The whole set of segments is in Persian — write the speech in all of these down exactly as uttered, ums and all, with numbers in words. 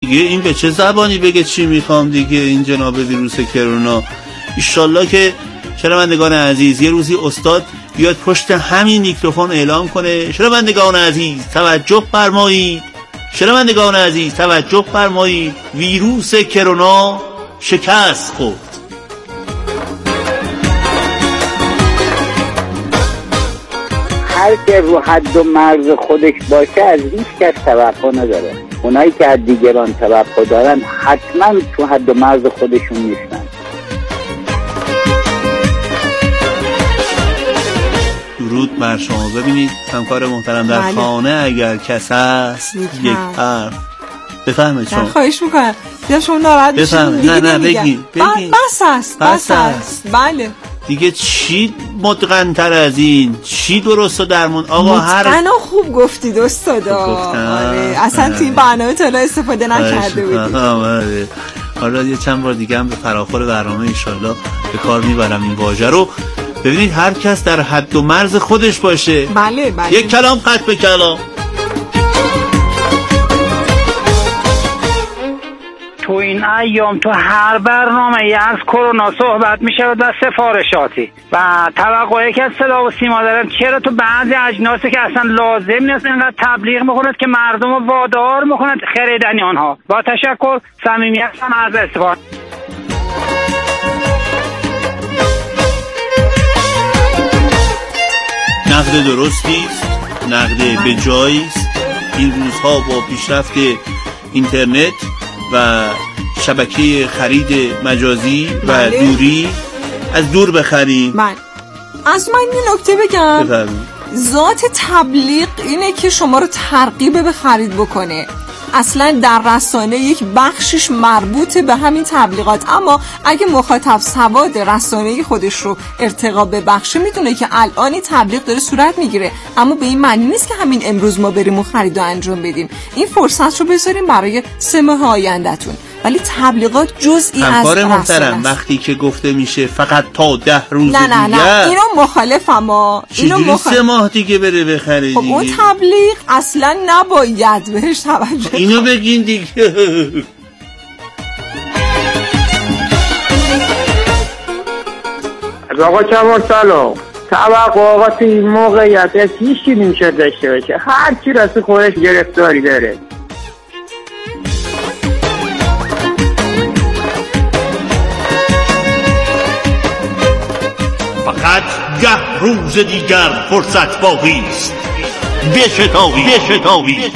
دیگه این به چه زبانی بگه چی میخوام دیگه این جناب ویروس کرونا. ایشالله که شنوندگان عزیز یه روزی استاد بیاد پشت همین میکروفون اعلام کنه شنوندگان عزیز توجه فرمایید، شنوندگان عزیز توجه فرمایید، ویروس کرونا شکست خورد. هر که رو حد و مرز خودش باشه از هیچ کس توقع نداره. اونایی که از دیگران توقع دارن حتما تو حد و مرز خودشون نیستن. درود بر شما. ببینید همکار محترم در بله. خانه اگر کس هست یک حرف بفهمید شما. خواهش میکنم یا شما ناراحت بشید نه نه بگین بگین بس است بس است. بله دیگه چی متقن‌تر از این؟ چی درست و درمون؟ آقا هر متقنا خوب گفتید استاد. آره اصلا تو این برنامه تا استفاده نکرده بودید. آره حالا یه چند بار دیگه هم به فراخور برنامه ان شاءالله به کار میبرم این واژه رو. ببینید هر کس در حد و مرز خودش باشه. بله بله. یک کلام قطع به کلام. تو این ایام تو هر برنامه ای از کرونا صحبت می شود و سفارشاتی و توقعی که از صدا و سیما دارن. چرا تو بعضی اجناسی که اصلا لازم نیست اینقدر تبلیغ میکنند که مردم رو وادار میکنند خریدن آنها؟ با تشکر، صمیمیت هم از استفاده. نقد درستی است، نقد به جایی است. این روزها با پیشرفت اینترنت و شبکه خرید مجازی و بله. دوری از دور بخریم. من از من یه نکته بگم بفرمایید. ذات تبلیغ اینه که شما رو ترغیب به خرید بکنه. اصلا در رسانه یک بخشش مربوط به همین تبلیغات، اما اگه مخاطب سواد رسانه‌ای خودش رو ارتقا ببخشه میدونه که الان این تبلیغ داره صورت میگیره، اما به این معنی نیست که همین امروز ما بریم و خرید و انجام بدیم. این فرصت رو بذاریم برای سه ماه آینده‌تون. ولی تبلیغات جزئی از رسانه محترم وقتی که گفته میشه فقط تا ده روز نه نه دیگه نه اینو مخالفم. ما اینو مخالف سه ماه دیگه بره بخره. خب اون تبلیغ اصلا نباید بهش توجه. اینو بگین دیگه. آقا کمال سلام. توقعات این موقعیت از هیچ چی نمیشه داشته باشه. هر کی راست خودش گرفتاری داره. فقط ده روز دیگر فرصت باقی است. بشتابید بشتابید.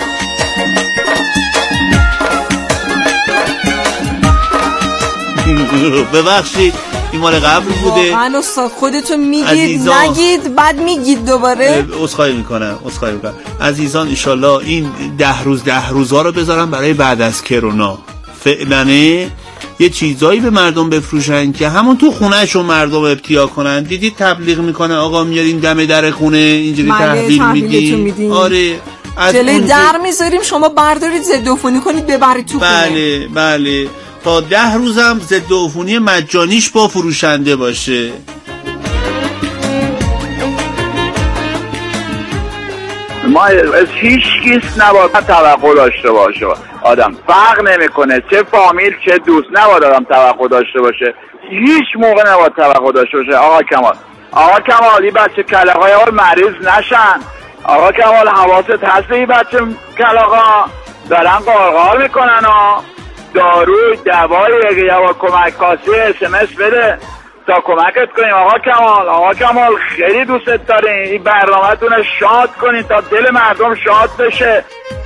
ببخشید این مال قبل بوده. واقعا استاد خودتون میگید نگید بعد میگید دوباره. عذرخواهی میکنم عذرخواهی میکنم عزیزان. انشالله این ده روز ده روزها رو بذارم برای بعد از کرونا. فعلا یه چیزایی به مردم بفروشن که همون تو خونهشون مردم ابتیا کنن. دیدید تبلیغ میکنه آقا میاریم دم در خونه اینجوری تحویل میدیم. آره جلوی در میذاریم شما بردارید ضد عفونی کنید ببرید تو خونه. بله بله تا ده روزم ضد عفونی مجانیش با فروشنده باشه. ما از هیچ کس نباید توقع داشته باشه. آدم فرق نمیکنه چه فامیل چه دوست، نباید آدم توقع داشته باشه. هیچ موقع نباید توقع داشته باشه. آقا کمال آقا کمال این بچه کلاغای ها مریض نشن. آقا کمال حواست هست این بچه کلاغا دارن قارقار میکنن ها. داروی دوایی اگه یه کمک کاسی اس ام اس بده تا کمکت کنیم. آقا کمال آقا کمال خیلی دوستت داریم. این برنامه تونه شاد کنیم تا دل مردم شاد بشه.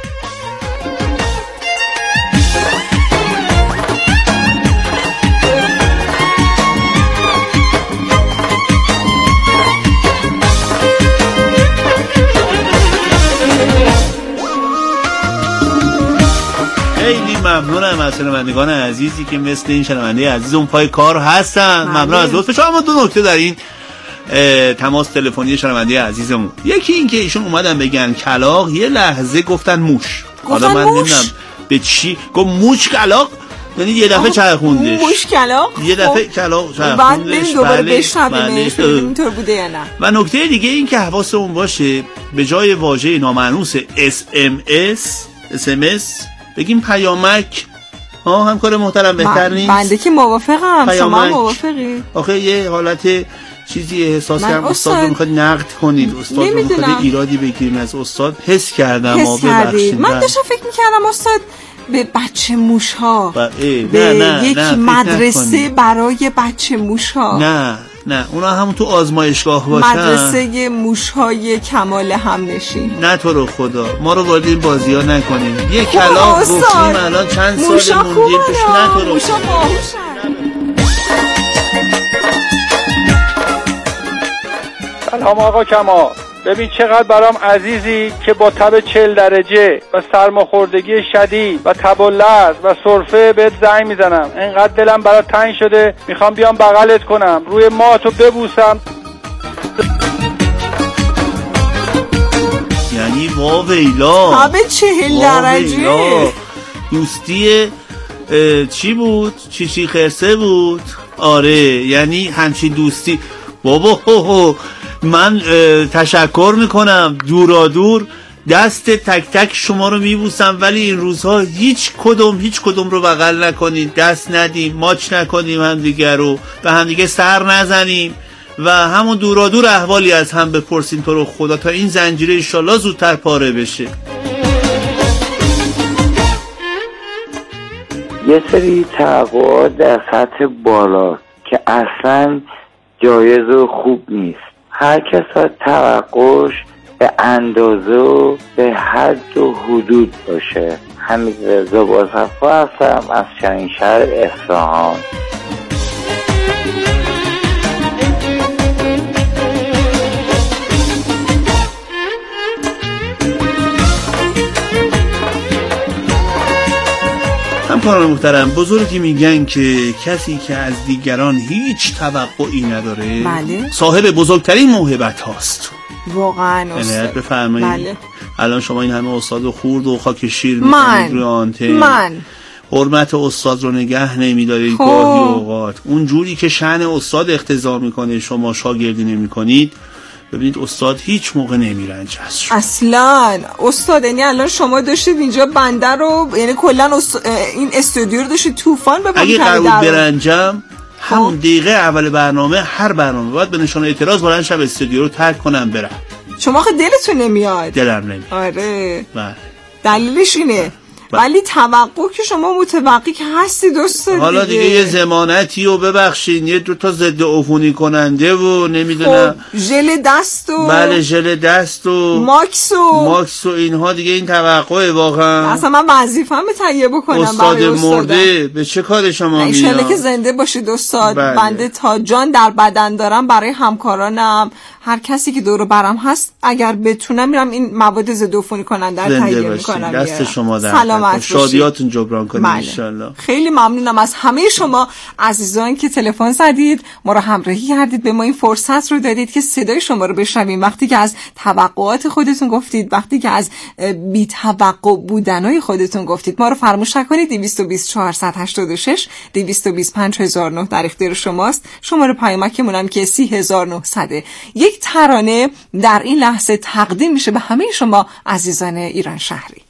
خیلی ممنونم از شنوندگان عزیزی که مثل این شنونده عزیز اون پای کار هستن. ممنون از لطف شما. اما دو نکته در این تماس تلفنی شنونده عزیزمون. یکی این که ایشون اومدن بگن کلاغ، یه لحظه گفتن موش. حالا من نمیدونم به چی گفت موش کلاغ، یعنی یه دفعه چرخوندش موش کلاغ، یه دفعه کلاغ چرخوندش. بعد بریم دوباره بشنویمش اینطور بوده یا نه. و نکته دیگه این که حواسمون باشه به جای واژه نامانوس اس ام اس اس ام اس بگیم پیامک. ها همکار محترم بهتر نیست؟ بنده که موافقم. شما موافقی؟ آخه یه حالت چیزی احساس کردم استاد رو میخواد نقد کنید، استاد رو میخواد ایرادی بگیریم از استاد. حس کردم. حس کردید. من داشتم فکر میکردم استاد به بچه موش ها با... به نه نه یک نه مدرسه برای بچه موش ها. نه نه اونا همون تو آزمایشگاه باشن، مدرسه موش های کمال همنشین. نه تو رو خدا ما رو وارد این بازی ها نکنیم. یه کلام گفتیم الان چند سال موندیم توش. نه تو رو موشا باهوشن. سلام آقا کمال، ببین چقدر برام عزیزی که با تب چهل درجه و سرماخوردگی شدید و تب و لرز و سرفه بهت زنگ میزنم. اینقدر دلم برات تنگ شده میخوام بیام بغلت کنم، روی ماهتو ببوسم. یعنی واویلا تب چهل درجه دوستی چی بود؟ چی چی خرسه بود؟ آره یعنی همچین دوستی. بابا هو هو من تشکر میکنم، دورا دور دست تک تک شما رو میبوسم، ولی این روزها هیچ کدوم هیچ کدوم رو بغل نکنید، دست ندیم، ماچ نکنیم، هم دیگه رو به هم دیگه سر نزنیم و همون دورا دور احوالی از هم بپرسیم تو رو خدا تا این زنجیره انشالله زودتر پاره بشه. یه سری توقعات در سطح بالا که اصلا جایز و خوب نیست. هر کس توقعش به اندازه و به حد و حدود باشه. حمید رضا باصفا هستم از شهر اصفهان. همکاران محترم، بزرگی میگن که کسی که از دیگران هیچ توقعی نداره بله. صاحب بزرگترین موهبت هاست. واقعا استاد بفرمایید. بله. الان شما این همه استاد و خورد و خاک شیر میکنید روی آنتن، من حرمت استاد رو نگه نمیدارید. گاهی اوقات اون جوری که شأن استاد اقتضا میکنه شما شاگردی نمیکنید. ببینید استاد هیچ موقع نمیرنج از اصلا. استاد یعنی الان شما داشتید اینجا بنده رو، یعنی کلا است... این استودیو رو داشتید طوفان ببرید. اگه قرار برنجم همون دقیقه اول برنامه هر برنامه باید به نشانه اعتراض بلند شم استودیو رو ترک کنم برم. شما خود دلتون نمیاد؟ دلم نمیاد. آره بله. دلیلش اینه. ولی توقع که شما متوقع که هستی دوست دیگه. حالا دیگه یه ضمانتی و ببخشین یه دو تا ضد عفونی کننده و نمیدونم خب ژل دست و بله ژل دست و ماکس و ماکس و اینها دیگه این توقعه واقعا. اصلا من وظیفه‌ام تهیه بکنم استاد برای مرده به چه کار شما میاد؟ ان شاءالله که زنده باشید استاد. بله. بنده تا جان در بدن دارم برای همکارانم، هر کسی که دور و برم هست، اگر بتونم میرم این مواد ضد عفونی کننده رو تهیه میکنم. دست شما در سلامت شادیاتون جبران کنید ان شاءالله. خیلی ممنونم از همه شما عزیزان که تلفن زدید، ما رو همراهی کردید، به ما این فرصت رو دادید که صدای شما رو بشنویم وقتی که از توقعات خودتون گفتید، وقتی که از بی توقع بودنای خودتون گفتید. ما رو فراموش نکنید. دویست و بیست چهارصد و هشتاد و شش دویست و بیست پنج هزار و نه در اختیار شماست. شماره پیامکمون هم که سی هزار و نهصد. یک ترانه در این لحظه تقدیم میشه به همه شما عزیزان ایران شهری.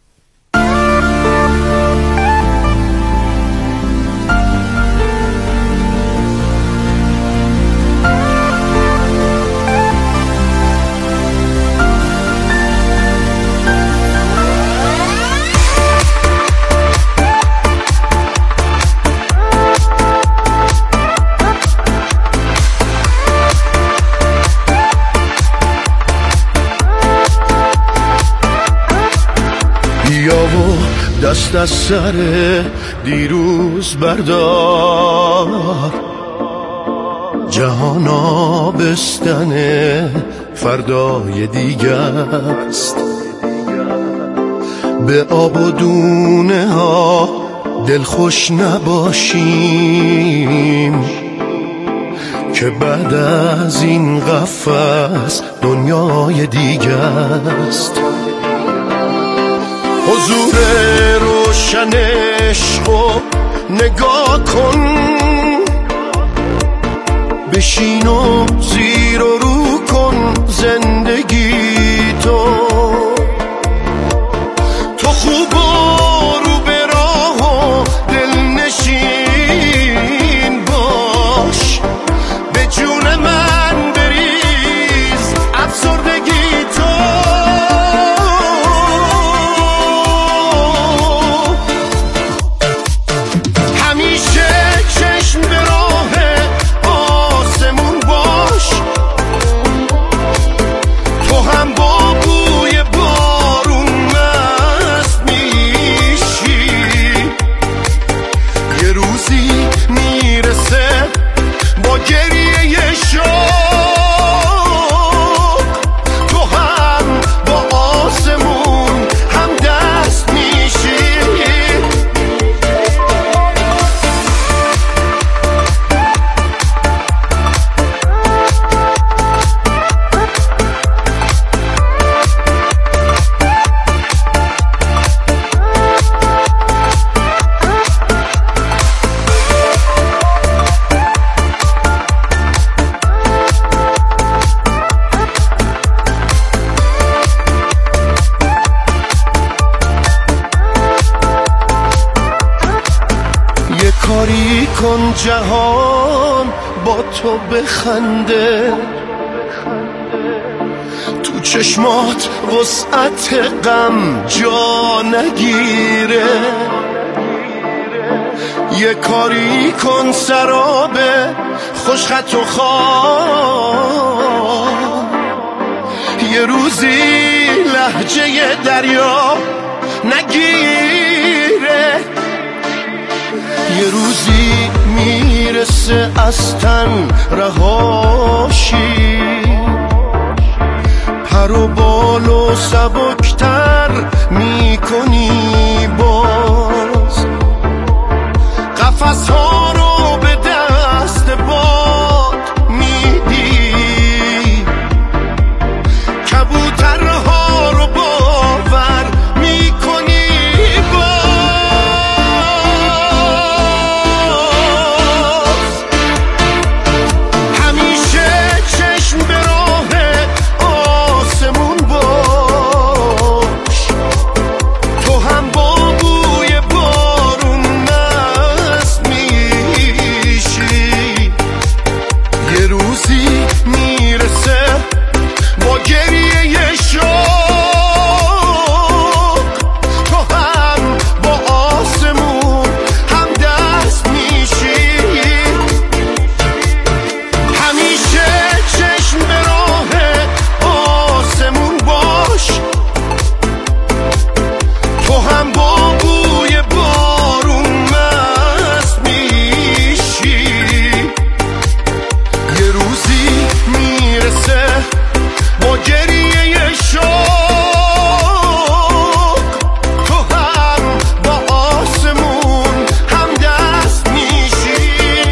دست از سر دیروز بردار، جهان آبستن فردای دیگه است. به آب و دونه ها دلخوش نباشیم که بعد از این قفس دنیای دیگه است. حضور روشن عشقو نگاه کن، بشین و زیر و رو کن زندگی تو. تو خوب و کن جهان با تو بخنده، تو چشمات وسعت غم جا نگیره، یه کاری کن سراب خوشخط و خواب، یه روزی لهجه دریا نگیره، یه روزی میرسه از تن رهاشی، پر و بال و سبکتر میکنی باز، قفس ها رو به دست باد میدی، کبوترها رو باور میکنی باز، همیشه چشم به راه آسمون باش، تو هم با بوی بارون مست میشی، یه روزی میرسه با گریه شوق، تو هم با آسمون هم دست میشی، همیشه چشم به راه آسمون باش، تو هم با بوی بارون مست میشی، یه روزی میرسه با گریه شوق، تو هم با آسمون هم دست میشی.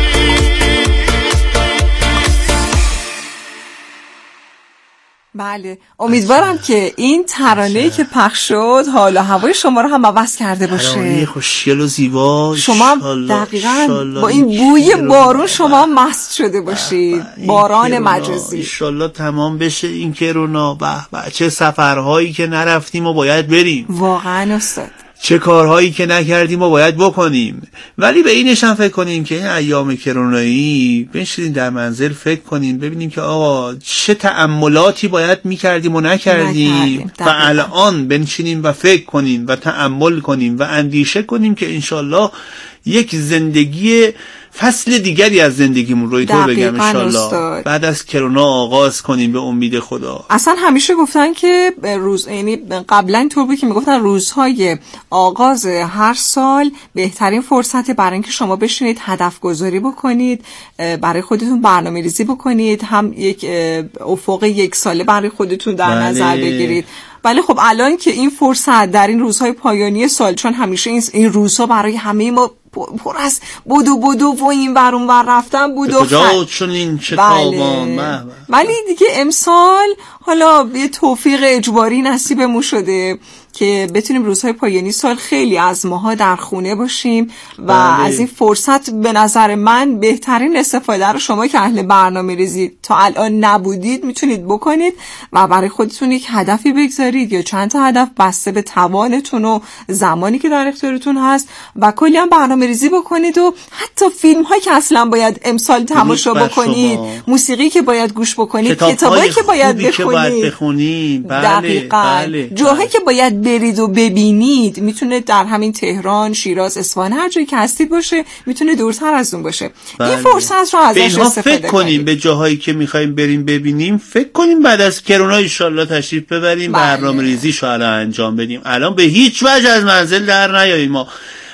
بله، امیدوارم که این ترانه‌ای که پخش شد حالا هوای شما رو هم عوض کرده باشه. ترانه خوشگل و زیبا. شما هم دقیقاً با این بوی بارون شما مست شده باشید. باران مجازی انشالله تمام بشه این کرونا. به به چه سفرهایی که نرفتیم و باید بریم، واقعا استاد، چه کارهایی که نکردیم و باید بکنیم. ولی به اینش هم فکر کنیم که این ایام کرونایی بنشینیم در منزل فکر کنیم، ببینیم که آقا چه تأملاتی باید میکردیم و نکردیم, نکردیم. و الان بنشینیم و فکر کنیم و تأمل کنیم و اندیشه کنیم که انشالله یک زندگی فصل دیگری از زندگیمون رو اینطور بگم انشالله بعد از کرونا آغاز کنیم به امید خدا. اصلا همیشه گفتن که روز، یعنی قبلا اینطور بود که میگفتن روزهای آغاز هر سال بهترین فرصت برای اینکه شما بشینید هدف گذاری بکنید، برای خودتون برنامه ریزی بکنید، هم یک افق یک ساله برای خودتون در بله. نظر بگیرید. ولی خب الان که این فرصت در این روزهای پایانی سال، چون همیشه این, این روزها برای همه ما پر از بودو بودو و این ور اون ور رفتن بود و کجا چون این چه تابان بله. ولی دیگه امسال حالا یه توفیق اجباری نصیبمون شده که بتونیم روزهای پایانی سال خیلی از ماها در خونه باشیم و بله. از این فرصت به نظر من بهترین استفاده رو شما که اهل برنامه ریزی تا الان نبودید میتونید بکنید و برای خودتون یک هدفی بگذارید یا چند تا هدف بسته به توانتون و زمانی که در اختیارتون هست و کلی هم برنامه ریزی بکنید و حتی فیلم هایی که اصلا باید امسال تماشا بکنید، موسیقی که باید گوش بکنید، کتابایی که باید بخونید, بخونید. بله. دقیقاً بله. جاهایی که باید برید و ببینید، میتونه در همین تهران، شیراز، اصفهان، هر جایی که هستید باشه، میتونه دورتر از اون باشه. بله. این فرصت رو ازش استفاده فکر کنیم، به جاهایی که میخوایم بریم ببینیم فکر کنیم، بعد از کرونا ان شاءالله تشریف ببریم، بله. برنامه‌ریزی شو الان انجام بدیم. الان به هیچ وجه از منزل در نیاییم ما.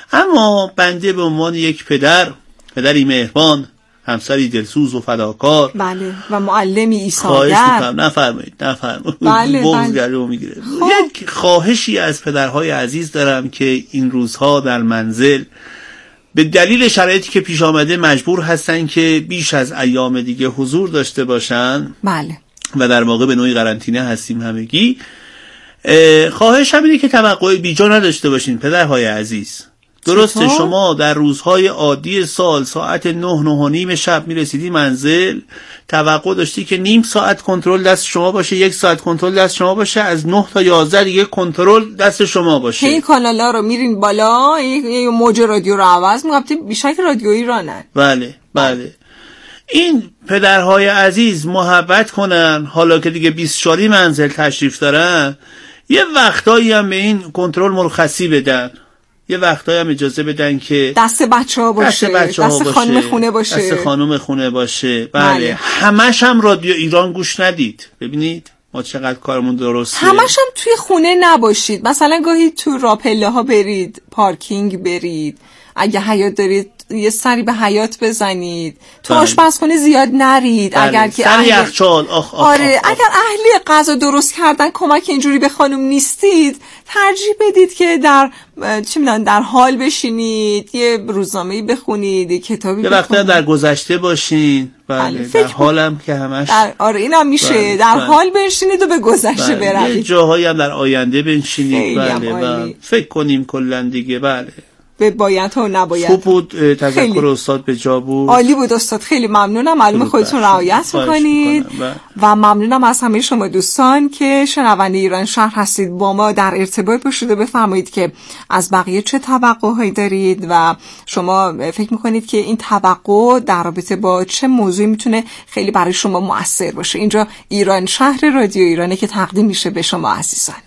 اما بنده به عنوان یک پدر، پدری مهربان، همسری دلسوز و فداکار، بله، و معلمی ایثارگر، خواهش میکنم نفرمایید نفرمایید بله بغض گلو میگیره. یک خواهشی از پدرهای عزیز دارم که این روزها در منزل به دلیل شرایطی که پیش آمده مجبور هستن که بیش از ایام دیگه حضور داشته باشن، بله، و در واقع به نوعی قرنطینه هستیم همگی. خواهش هم اینه که توقع بیجا نداشته باشین پدرهای عزیز. درسته چطور؟ شما در روزهای عادی سال ساعت نه نه و نیم شب میرسیدی منزل، توقع داشتی که نیم ساعت کنترل دست شما باشه، یک ساعت کنترل دست شما باشه، از نه تا یازده دیگه کنترل دست شما باشه. این کانالا رو میرین بالا، یه موج رادیو رو عوض می‌کنید، بیشک رادیو ایرانن. بله بله. این پدرهای عزیز محبت کنن، حالا که دیگه بیست شاری منزل تشریف دارن، یه وقتایی هم به این کنترل مرخصی بدن، یه وقتایی هم اجازه بدن که دست بچه ها باشه، دست, بچه ها دست باشه. خانم خونه باشه، دست خانم خونه باشه. بله, بله. همش هم رادیو ایران گوش ندید. ببینید ما چقدر کارمون درسته. همش هم توی خونه نباشید، مثلا گاهی تو راپله ها برید، پارکینگ برید، اگه حیاط دارید یه سری به حیاط بزنید، تو بله. آشپزخونه زیاد نرید. بله. اگر که سر اهل... یخچال آخ آخ آره آخ آخ. اگر اهلی غذا درست کردن کمک اینجوری به خانم نیستید، ترجیح بدید که در چی میدونن در حال بشینید، یه روزنامه‌ای بخونید، یه کتابی یه بخونید، وقتا در گذشته باشین. بله, بله. در حالم که همش در... آره اینم میشه. بله. در بله. حال بنشینید و به گذشته بله. بروید. یه جاهایی هم در آینده بنشینید. بله بله. فکر کنیم کلا دیگه. بله به باید ها و نباید. خوب بود، تذکر استاد به جا بود، عالی بود استاد، خیلی ممنونم. معلومه خودتون رعایت میکنید و ممنونم از همه شما دوستان که شنونده ایران شهر هستید. با ما در ارتباط باشید و بفرمایید که از بقیه چه توقعهایی دارید و شما فکر میکنید که این توقع در رابطه با چه موضوعی میتونه خیلی برای شما مؤثر باشه. اینجا ایران شهر، رادیو ایرانه که تقدیم میشه به شما عزیزان.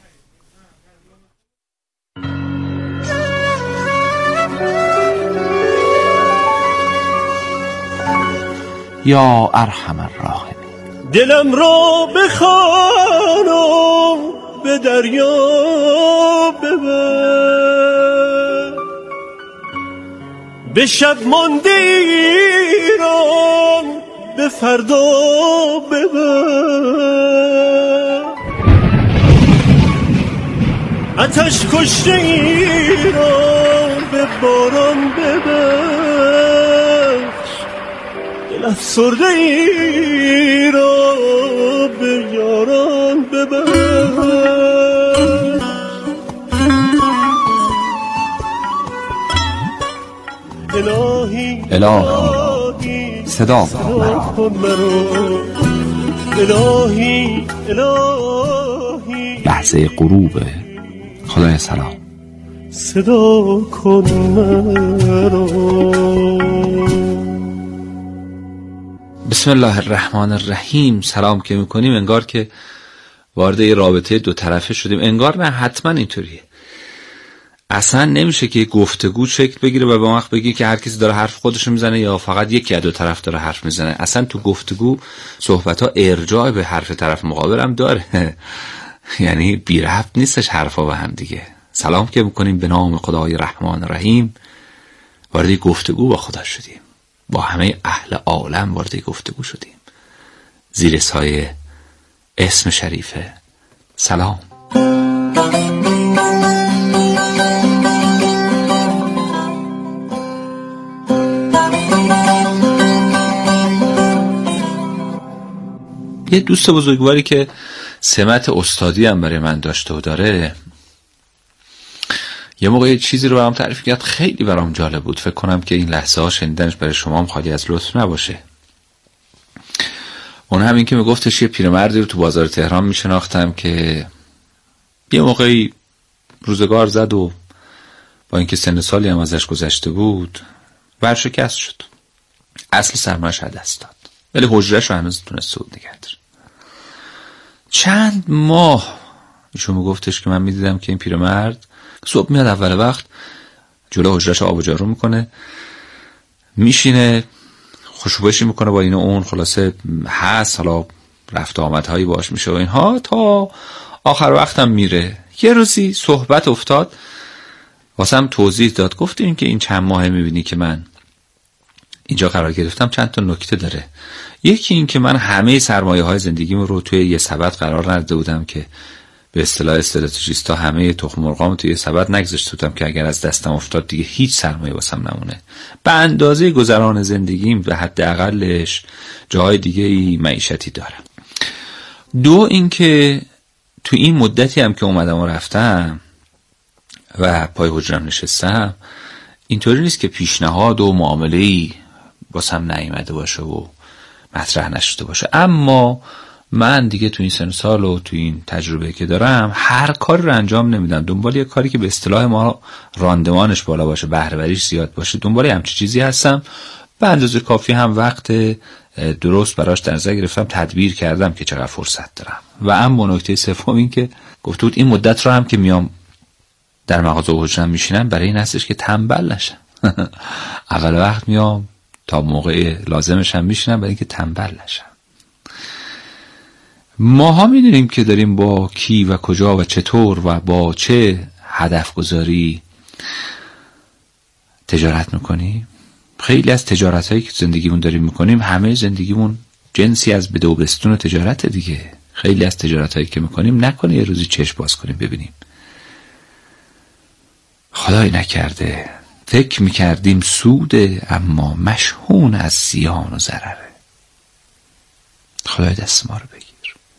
یا ارحم الراحمین. دلم را بخوان و به دریا ببر، به شب مانده ایران به فردا ببر، آتش کشته ایران به باران ببر، افسرده ای را به یاران ببر. الهی الهی صدا کن مرا، الهی الهی لحظه غروب. خدای سلام صدا کن مرا. بسم الله الرحمن الرحیم. سلام که میکنیم انگار که وارد یه رابطه دو طرفه شدیم. انگار نه، حتما اینطوریه. اصلا نمیشه که گفتگو شکل بگیره و به وقت بگی که هر کسی داره حرف خودشو میزنه یا فقط یکی از دو طرف داره حرف میزنه. اصلا تو گفتگو صحبت ها ارجاع به حرف طرف مقابل هم داره. یعنی بی ربط نیستش حرفا به هم دیگه. سلام که میکنیم به نام خدای رحمان رحیم. وارد گفتگو با خدا شدیم، با همه اهل عالم وارد گفتگو شدیم زیر سایه اسم شریفه سلام. یه دوست بزرگواری که سمت استادی هم برای من داشته و داره، یه موقع یه چیزی رو برام تعریف کرد، خیلی برام جالب بود. فکر کنم که این لحظه ها شنیدنش برای شما هم خالی از لطف نباشه. اون همین که میگفتش یه پیرمردی رو تو بازار تهران میشناختم که یه موقعی روزگار زد و با اینکه سن سالی هم ازش گذشته بود ورشکست شد، اصل سرمایه‌اش از دست داد، ولی حجره‌ش رو هنوز تونست صعود نگه داره. چند ماه ایشون میگفتش که من میدیدم که این پیرمرد صبح میاد اول وقت جلو حجره‌اش آب و جارو میکنه، میشینه خوشبوشی میکنه با این و اون، خلاصه هست حالا رفت آمدهایی باش میشه و اینها تا آخر وقتم میره. یه روزی صحبت افتاد واسم توضیح داد، گفتیم که این چند ماه میبینی که من اینجا قرار گرفتم چند تا نکته داره. یکی این که من همه سرمایه های زندگیم رو توی یه سبد قرار نداده بودم که به اصطلاح استراتژیستا همه تخم مرغام توی یه سبد نگذاشته بودم که اگر از دستم افتاد دیگه هیچ سرمایه واسم نمونه. به اندازه گذران زندگیم به حداقلش جای دیگه ای معیشتی دارم. دو اینکه تو این مدتی هم که اومدم و رفتم و پای حجرم نشستم اینطوری نیست که پیشنهاد و معامله‌ای واسم نیامده باشه و مطرح نشده باشه، اما من دیگه تو این سن سال و تو این تجربه که دارم هر کاری رو انجام نمیدم دنبال یه کاری که به اصطلاح ما راندمانش بالا باشه، بهره وریش زیاد باشه، دنبال همچین چیزی هستم. به اندازه کافی هم وقت درست براش در نظر گرفتم، تدبیر کردم که چقدر فرصت دارم. و اما نکته سوم این که گفته بود این مدت رو هم که میام در مغازه حجرم میشینم برای این هستش که تنبل نشم. اول وقت میام تا موقع لازمش هم میشینم برای اینکه تنبل نشم. ماها میدونیم که داریم با کی و کجا و چطور و با چه هدف گذاری تجارت میکنیم. خیلی از تجارت هایی که زندگیمون داریم میکنیم همه زندگیمون جنسی از بده و بستون و تجارت دیگه. خیلی از تجارت هایی که میکنیم نکنه یه روزی چشم باز کنیم ببینیم خدای نکرده فکر میکردیم سوده اما مشحون از زیان و ضرره. خدای دست ما رو بگیر.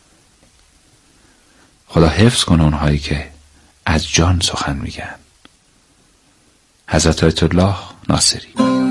خدا حفظ کنه اونهایی که از جان سخن میگن. حضرت آیت الله ناصری.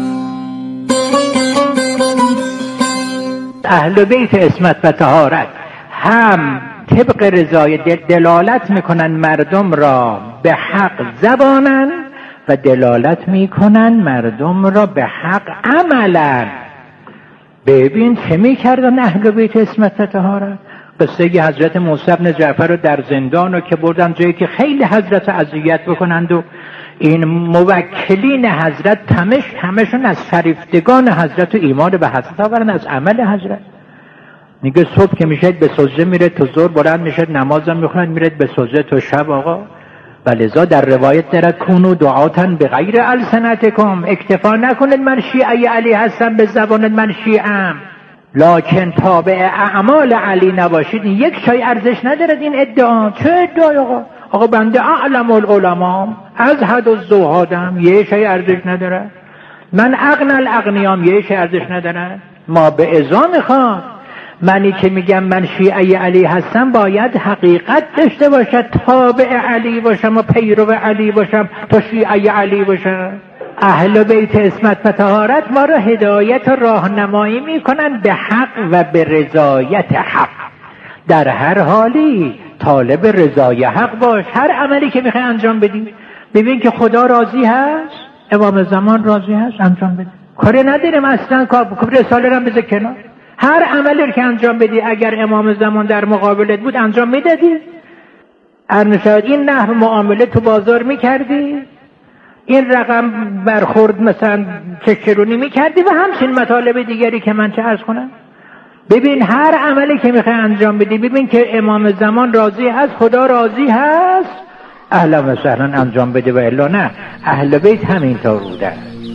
اهل بیت عصمت و طهارت هم طبق رضای دل دلالت میکنن مردم را به حق زبانن و دلالت میکنن مردم را به حق عملا. ببین چه میکردن اهل بیت عصمت و طهارت. قصه حضرت موسی بن جعفر رو در زندان رو که بردن جایی که خیلی حضرت اذیت بکنند و این موکلین حضرت تمش همشون از شریفتگان حضرت و ایمان به حضرت آورن از عمل حضرت. میگه صبح که میشه به سجده میره تو ظهر بلند میشه نمازم میخونن میره به سجده تو شب آقا. ولذا در روایت داره کونو دعاتن به غیر السنتکم، اکتفا نکنید من شیعه علی هستم به زبان من شیعم لکن تابع اعمال علی نباشید. یک شای ارزش ندارد این ادعا. چه ادعای آقا؟ آقا بنده اعلم العلماء از حد الزهادم یه شای ارزش نداره. من اغنى الاغنیام یه شای ارزش نداره. ما به ازا میخواد منی که میگم من شیعه علی هستم باید حقیقت داشته باشد، تابع علی باشم و پیرو علی باشم تا شیعه علی باشم. اهل بیت عصمت و طهارت ما را هدایت و راهنمایی میکنن به حق و به رضایت حق. در هر حالی طالب رضای حق باش. هر عملی که میخوای انجام بدی ببین که خدا راضی هست، امام زمان راضی هست، انجام بده. کاری نداریم اصلا، رساله رو بذار کنار. هر عملی که انجام بدی اگر امام زمان در مقابلت بود انجام میدادی. ارنشاد این نحو معامله تو بازار میکردی، این رقم برخورد مثلا چکرونی میکردی و همچین مطالب دیگری که من چه عرض کنم. ببین هر عملی که میخوای انجام بدی ببین که امام زمان راضی هست، خدا راضی هست، اهلا و سهلا انجام بده و الا نه. اهل بیت همینطور بودن.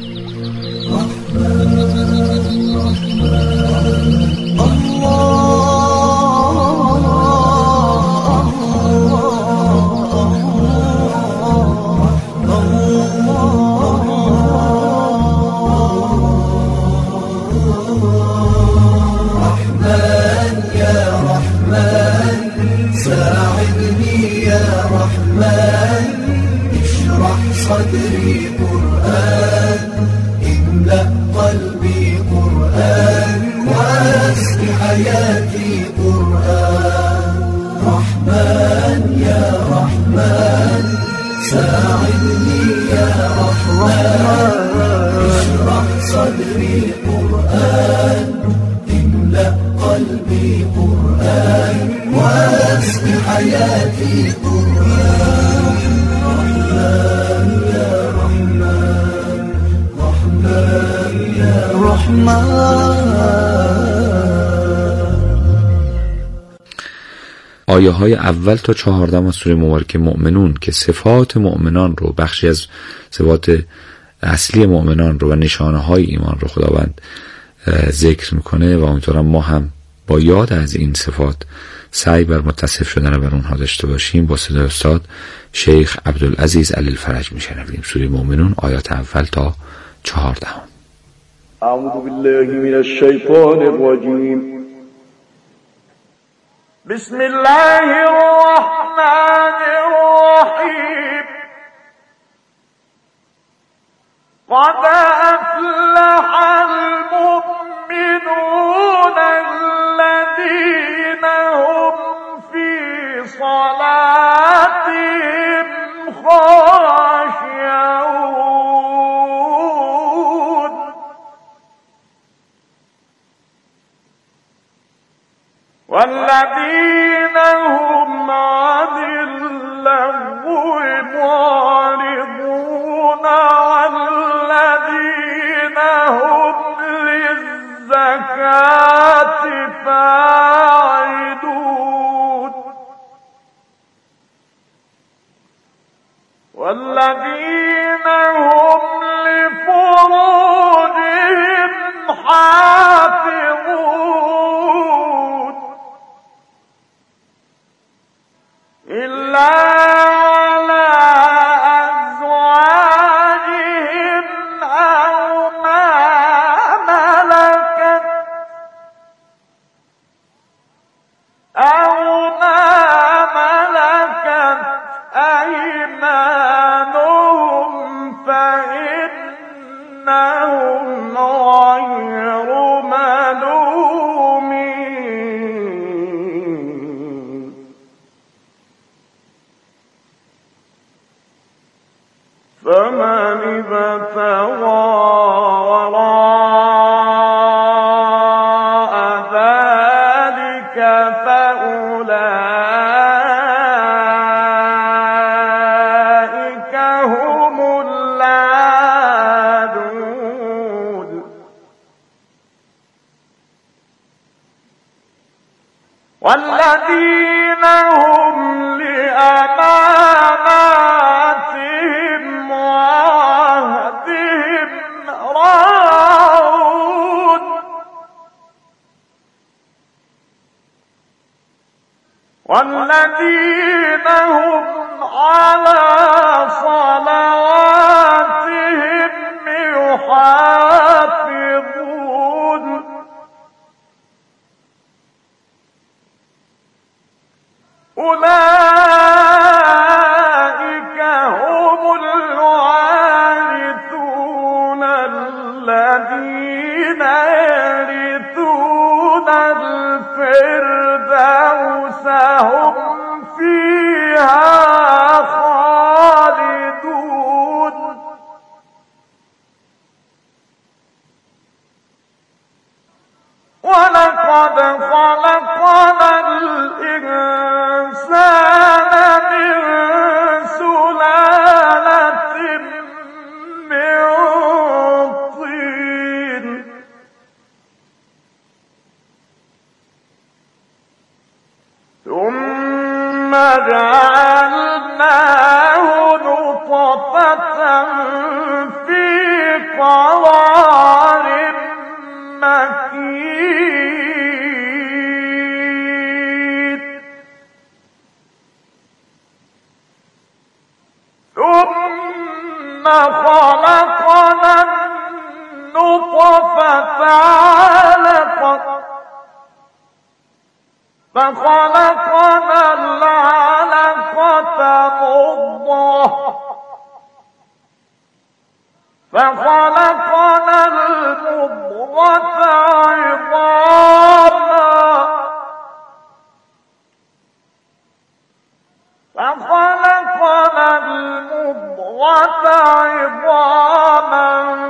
صدري قرآن املأ قلبي قرآن واسق حياتي قرآن رحمن يا رحمن ساعدني يا رحمن اشرح صدري قرآن املأ قلبي قرآن واسق حياتي قرآن آیه های اول تا چهاردهم از سوره مبارکه مؤمنون که صفات مؤمنان رو، بخشی از صفات اصلی مؤمنان رو و نشانه های ایمان رو خداوند ذکر میکنه و امیدوارم ما هم با یاد از این صفات سعی بر متصف شدن بر اونها داشته باشیم. با صدای استاد شیخ عبدالعزیز علی الفرج میشنویم سوره مؤمنون آیات اول تا چهاردهم. اعوذ بالله من الشیطان الرجیم. بسم الله الرحمن الرحیم. قد أفلح المؤمنون الذين هم في صلاتهم خاشعون والذين هم عن اللغو معرضون والذين هم للزكاة فاعلون والذين هم لفروجهم حافظون إلا على أزواجهم أو ما ملكت أو ما ملكت أيمانهم فإنهم غير ملومين فمن ابتغى وراء ذلك فأولئك هم العادون والذين هم لأماناتهم وعهدهم راعون والذين هم على صلواتهم يحافظون أولئك هم الوارثون الذين يرثون الفردوس هم فيها خالدون ولقد خلقنا الإنسان من سلالة من طين ثم جعلناه نطفة في قرار مكين ثم خلقنا النطفة علقة فخلقنا العلقة مضغة فخلقنا المضغة عظاما